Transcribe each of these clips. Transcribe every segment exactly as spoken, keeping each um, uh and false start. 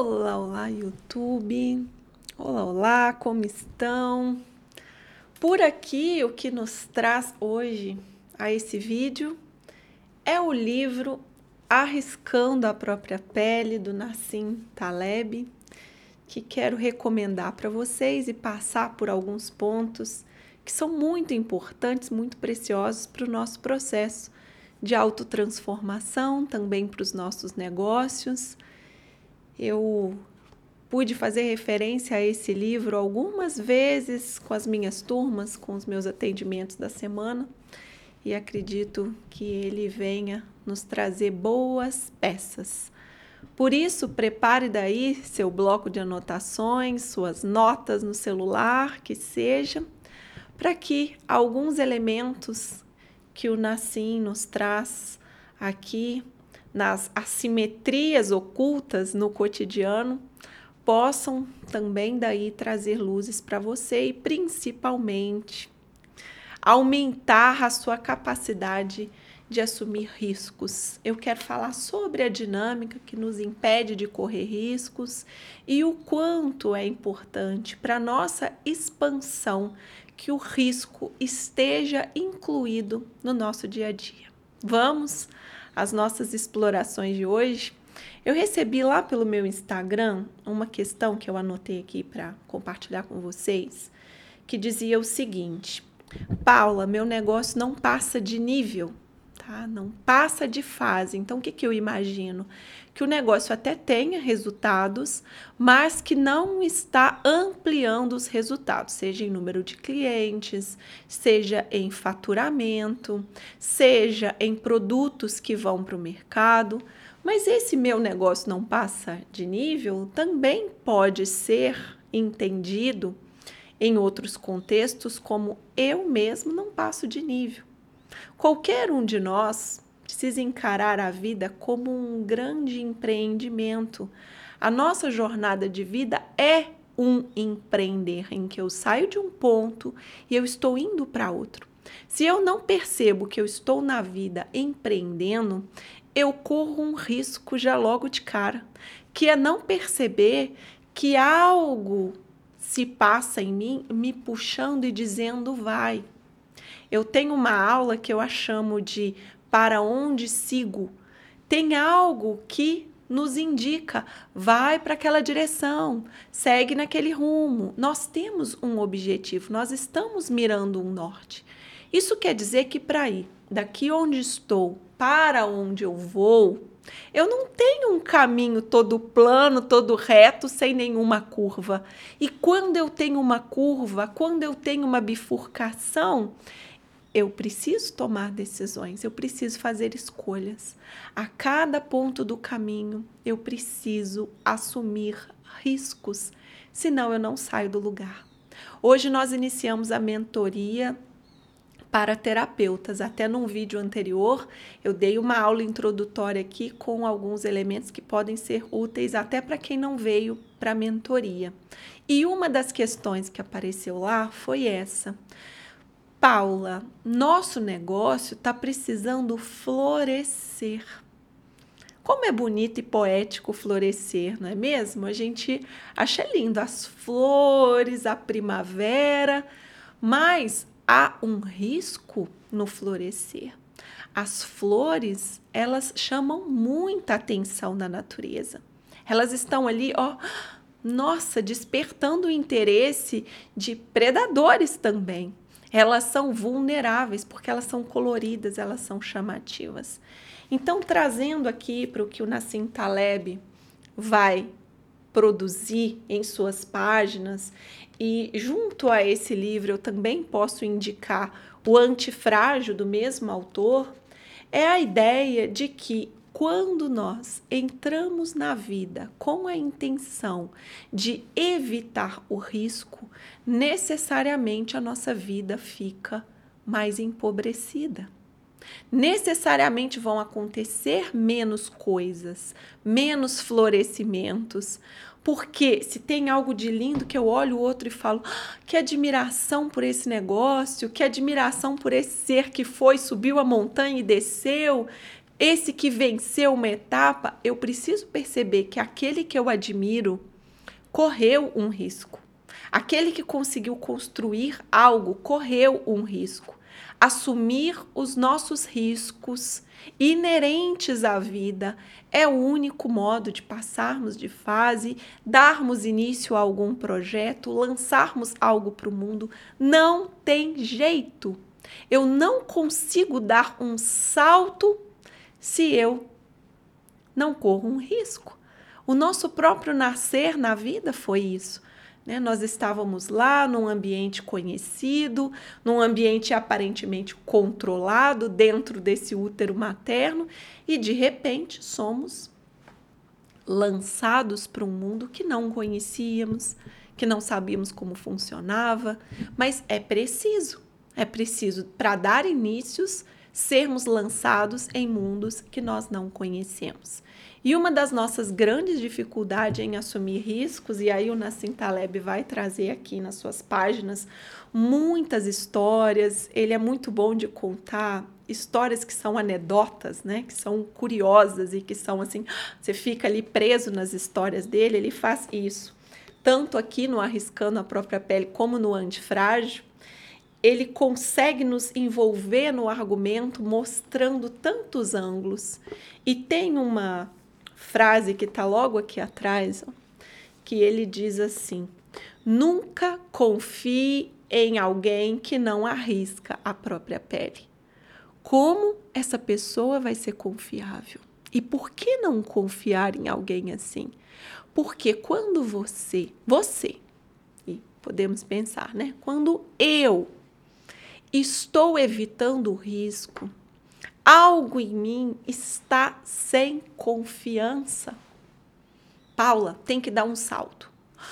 Olá, olá, YouTube. Olá, olá, como estão? Por aqui, o que nos traz hoje a esse vídeo é o livro Arriscando a Própria Pele, do Nassim Taleb, que quero recomendar para vocês e passar por alguns pontos que são muito importantes, muito preciosos para o nosso processo de autotransformação, também para os nossos negócios. Eu pude fazer referência a esse livro algumas vezes com as minhas turmas, com os meus atendimentos da semana, e acredito que ele venha nos trazer boas peças. Por isso, prepare daí seu bloco de anotações, suas notas no celular, que seja, para que alguns elementos que o Nassim nos traz aqui nas assimetrias ocultas no cotidiano possam também daí trazer luzes para você e principalmente aumentar a sua capacidade de assumir riscos. Eu quero falar sobre a dinâmica que nos impede de correr riscos e o quanto é importante para a nossa expansão que o risco esteja incluído no nosso dia a dia. Vamos às nossas explorações de hoje. Eu recebi lá pelo meu Instagram uma questão que eu anotei aqui para compartilhar com vocês, que dizia o seguinte: Paula, meu negócio não passa de nível, tá? Não passa de fase. Então, o que, que eu imagino? Que o negócio até tenha resultados, mas que não está ampliando os resultados, seja em número de clientes, seja em faturamento, seja em produtos que vão para o mercado. Mas esse meu negócio não passa de nível também pode ser entendido em outros contextos como eu mesmo não passo de nível. Qualquer um de nós precisa encarar a vida como um grande empreendimento. A nossa jornada de vida é um empreender, em que eu saio de um ponto e eu estou indo para outro. Se eu não percebo que eu estou na vida empreendendo, eu corro um risco já logo de cara, que é não perceber que algo se passa em mim, me puxando e dizendo vai. Eu tenho uma aula que eu a chamo de para onde sigo. Tem algo que nos indica, vai para aquela direção, segue naquele rumo. Nós temos um objetivo, nós estamos mirando um norte. Isso quer dizer que para ir daqui onde estou para onde eu vou, eu não tenho um caminho todo plano, todo reto, sem nenhuma curva. E quando eu tenho uma curva, quando eu tenho uma bifurcação, eu preciso tomar decisões, eu preciso fazer escolhas. A cada ponto do caminho, eu preciso assumir riscos, senão eu não saio do lugar. Hoje nós iniciamos a mentoria para terapeutas. Até num vídeo anterior, eu dei uma aula introdutória aqui com alguns elementos que podem ser úteis até para quem não veio para a mentoria. E uma das questões que apareceu lá foi essa: Paula, nosso negócio está precisando florescer. Como é bonito e poético florescer, não é mesmo? A gente acha lindo as flores, a primavera, mas há um risco no florescer. As flores, elas chamam muita atenção da natureza. Elas estão ali, ó, nossa, despertando o interesse de predadores também. Elas são vulneráveis porque elas são coloridas, elas são chamativas. Então, trazendo aqui para o que o Nassim Taleb vai produzir em suas páginas, e junto a esse livro eu também posso indicar o Antifrágil, do mesmo autor, é a ideia de que quando nós entramos na vida com a intenção de evitar o risco, necessariamente a nossa vida fica mais empobrecida. Necessariamente vão acontecer menos coisas, menos florescimentos, porque se tem algo de lindo que eu olho o outro e falo, ah, que admiração por esse negócio, que admiração por esse ser que foi, subiu a montanha e desceu, esse que venceu uma etapa, eu preciso perceber que aquele que eu admiro correu um risco. Aquele que conseguiu construir algo correu um risco. Assumir os nossos riscos inerentes à vida é o único modo de passarmos de fase, darmos início a algum projeto, lançarmos algo para o mundo. Não tem jeito. Eu não consigo dar um salto se eu não corro um risco. O nosso próprio nascer na vida foi isso. Né? Nós estávamos lá num ambiente conhecido, num ambiente aparentemente controlado dentro desse útero materno e, de repente, somos lançados para um mundo que não conhecíamos, que não sabíamos como funcionava, mas é preciso, é preciso, para dar inícios, sermos lançados em mundos que nós não conhecemos. E uma das nossas grandes dificuldades em assumir riscos, e aí o Nassim Taleb vai trazer aqui nas suas páginas muitas histórias, ele é muito bom de contar histórias que são anedotas, né, que são curiosas e que são assim, você fica ali preso nas histórias dele, ele faz isso. Tanto aqui no Arriscando a Própria Pele como no Antifrágil, ele consegue nos envolver no argumento mostrando tantos ângulos. E tem uma frase que está logo aqui atrás, ó, que ele diz assim: nunca confie em alguém que não arrisca a própria pele. Como essa pessoa vai ser confiável? E por que não confiar em alguém assim? Porque quando você, você, e podemos pensar, né? Quando eu estou evitando o risco, algo em mim está sem confiança. Paula, tem que dar um salto.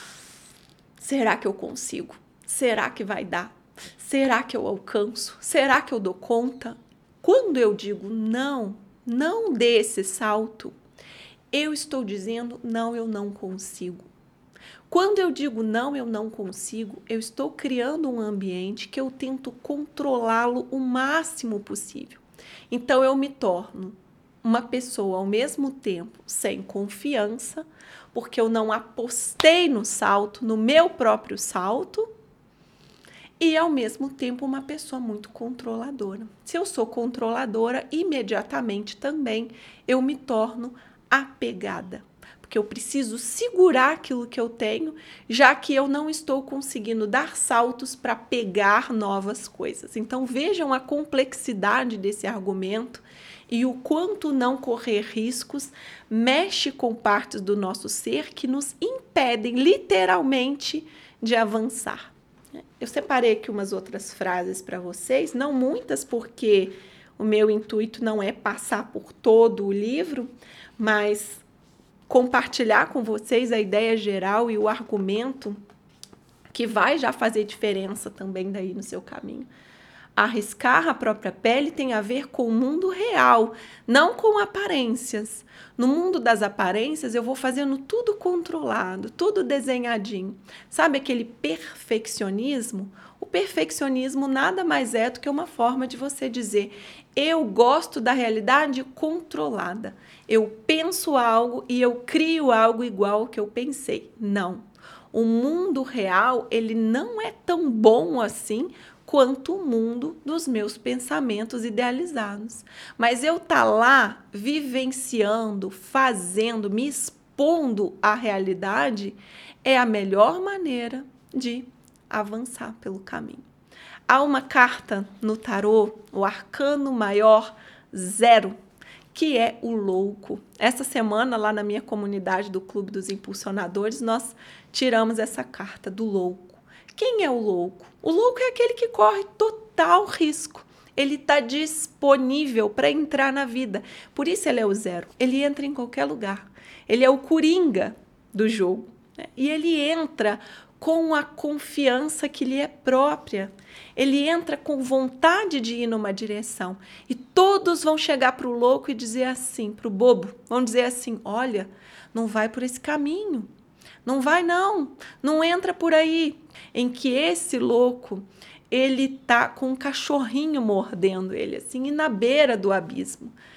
Será que eu consigo? Será que vai dar? Será que eu alcanço? Será que eu dou conta? Quando eu digo não, não dê esse salto, eu estou dizendo não, eu não consigo. Quando eu digo não, eu não consigo, eu estou criando um ambiente que eu tento controlá-lo o máximo possível. Então, eu me torno uma pessoa ao mesmo tempo sem confiança, porque eu não apostei no salto, no meu próprio salto, e ao mesmo tempo uma pessoa muito controladora. Se eu sou controladora, imediatamente também eu me torno apegada. Porque eu preciso segurar aquilo que eu tenho, já que eu não estou conseguindo dar saltos para pegar novas coisas. Então, vejam a complexidade desse argumento e o quanto não correr riscos mexe com partes do nosso ser que nos impedem, literalmente, de avançar. Eu separei aqui umas outras frases para vocês, não muitas, porque o meu intuito não é passar por todo o livro, mas compartilhar com vocês a ideia geral e o argumento que vai já fazer diferença também daí no seu caminho. Arriscar a própria pele tem a ver com o mundo real, não com aparências. No mundo das aparências, eu vou fazendo tudo controlado, tudo desenhadinho. Sabe aquele perfeccionismo? O perfeccionismo nada mais é do que uma forma de você dizer: eu gosto da realidade controlada. Eu penso algo e eu crio algo igual ao que eu pensei. Não. O mundo real, ele não é tão bom assim quanto o mundo dos meus pensamentos idealizados. Mas eu tá lá vivenciando, fazendo, me expondo à realidade é a melhor maneira de avançar pelo caminho. Há uma carta no tarô, o arcano maior zero, que é o louco. Essa semana, lá na minha comunidade do Clube dos Impulsionadores, nós tiramos essa carta do louco. Quem é o louco? O louco é aquele que corre total risco. Ele está disponível para entrar na vida. Por isso ele é o zero. Ele entra em qualquer lugar. Ele é o coringa do jogo. Né? E ele entra com a confiança que lhe é própria. Ele entra com vontade de ir numa direção. E todos vão chegar para o louco e dizer assim, para o bobo, vão dizer assim: olha, não vai por esse caminho. Não vai não, não entra por aí. Em que esse louco, ele tá com um cachorrinho mordendo ele, assim, e na beira do abismo.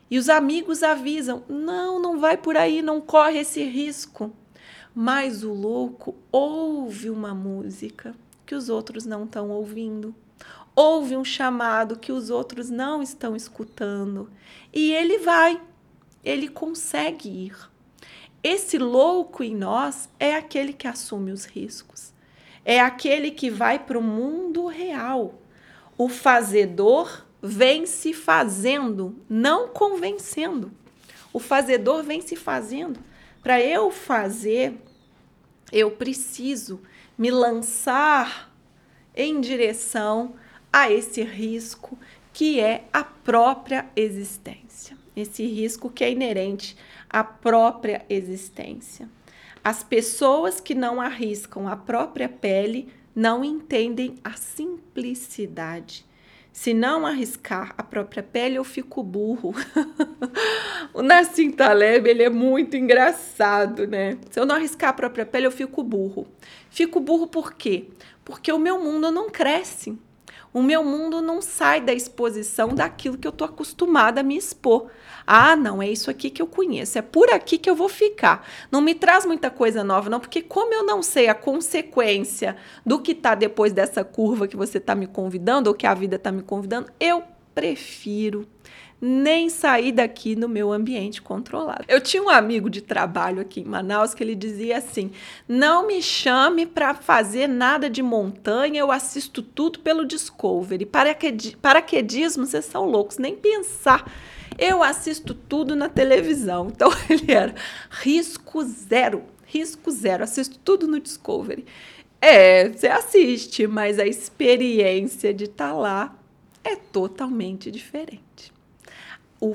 E os amigos avisam: não, não vai por aí, não corre esse risco. Mas o louco ouve uma música que os outros não estão ouvindo. Ouve um chamado que os outros não estão escutando. E ele vai, ele consegue ir. Esse louco em nós é aquele que assume os riscos. É aquele que vai para o mundo real. O fazedor vem se fazendo, não convencendo. O fazedor vem se fazendo. Para eu fazer, eu preciso me lançar em direção a esse risco que é a própria existência. Esse risco que é inerente à própria existência. As pessoas que não arriscam a própria pele não entendem a simplicidade. Se não arriscar a própria pele, eu fico burro. O Nassim Taleb, ele é muito engraçado, né? Se eu não arriscar a própria pele, eu fico burro. Fico burro por quê? Porque o meu mundo não cresce. O meu mundo não sai da exposição daquilo que eu estou acostumada a me expor. Ah, não, é isso aqui que eu conheço, é por aqui que eu vou ficar. Não me traz muita coisa nova, não, porque como eu não sei a consequência do que está depois dessa curva que você está me convidando, ou que a vida está me convidando, eu prefiro nem sair daqui no meu ambiente controlado. Eu tinha um amigo de trabalho aqui em Manaus que ele dizia assim: não me chame para fazer nada de montanha, eu assisto tudo pelo Discovery. Paraquedi- paraquedismo, vocês são loucos, nem pensar. Eu assisto tudo na televisão. Então ele era risco zero, risco zero, assisto tudo no Discovery. É, você assiste, mas a experiência de estar lá é totalmente diferente. O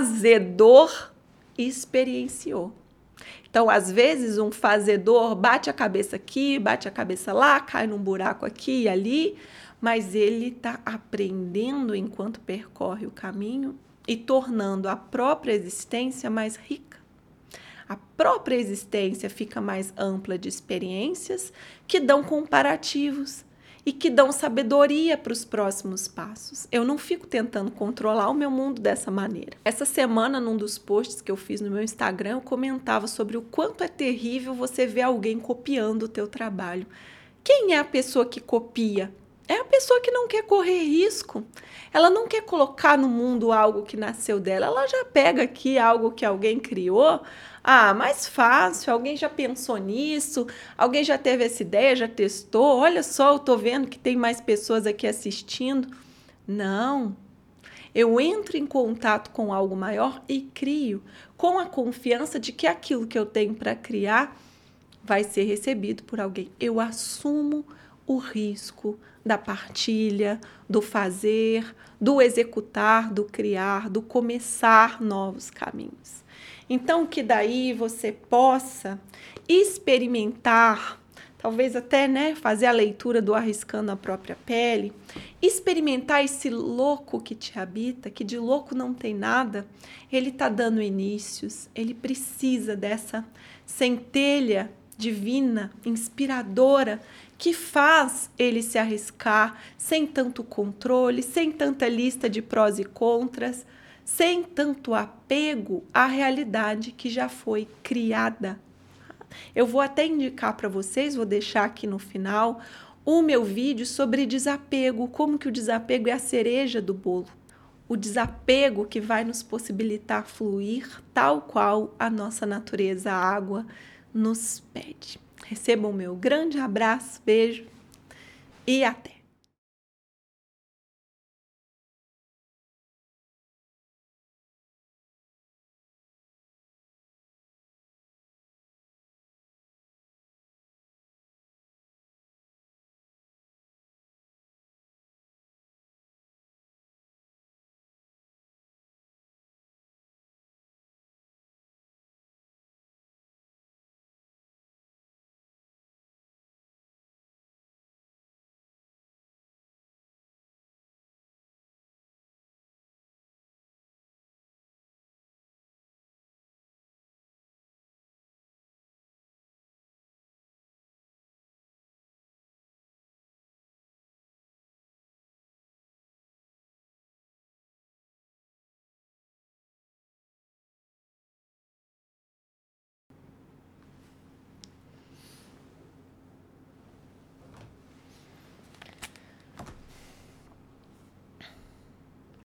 fazedor experienciou. Então, às vezes, um fazedor bate a cabeça aqui, bate a cabeça lá, cai num buraco aqui e ali, mas ele está aprendendo enquanto percorre o caminho e tornando a própria existência mais rica. A própria existência fica mais ampla de experiências que dão comparativos e que dão sabedoria para os próximos passos. Eu não fico tentando controlar o meu mundo dessa maneira. Essa semana, num dos posts que eu fiz no meu Instagram, eu comentava sobre o quanto é terrível você ver alguém copiando o teu trabalho. Quem é a pessoa que copia? É a pessoa que não quer correr risco. Ela não quer colocar no mundo algo que nasceu dela. Ela já pega aqui algo que alguém criou. Ah, mais fácil, alguém já pensou nisso, alguém já teve essa ideia, já testou. Olha só, eu tô vendo que tem mais pessoas aqui assistindo. Não. Eu entro em contato com algo maior e crio, com a confiança de que aquilo que eu tenho para criar vai ser recebido por alguém. Eu assumo o risco da partilha, do fazer, do executar, do criar, do começar novos caminhos. Então, que daí você possa experimentar, talvez até, né, fazer a leitura do Arriscando a Própria Pele, experimentar esse louco que te habita, que de louco não tem nada, ele está dando inícios, ele precisa dessa centelha divina, inspiradora, que faz ele se arriscar sem tanto controle, sem tanta lista de prós e contras, sem tanto apego à realidade que já foi criada. Eu vou até indicar para vocês, vou deixar aqui no final, o meu vídeo sobre desapego, como que o desapego é a cereja do bolo. O desapego que vai nos possibilitar fluir tal qual a nossa natureza, a água, nos pede. Recebam o meu grande abraço, beijo e até!